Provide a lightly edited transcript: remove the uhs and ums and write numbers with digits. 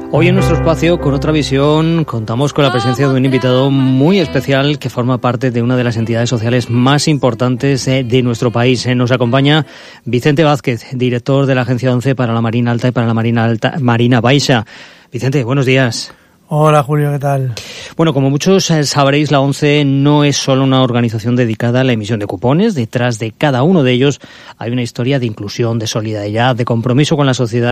Hoy en nuestro espacio, con otra visión, contamos con la presencia de un invitado muy especial que forma parte de una de las entidades sociales más importantes de nuestro país. Nos acompaña Vicente Vázquez, director de la Agencia 11 para la Marina Alta y para la Marina Baixa. Vicente, buenos días. Hola Julio, ¿qué tal? Bueno, como muchos sabréis, la ONCE no es solo una organización dedicada a la emisión de cupones. Detrás de cada uno de ellos hay una historia de inclusión, de solidaridad, de compromiso con la sociedad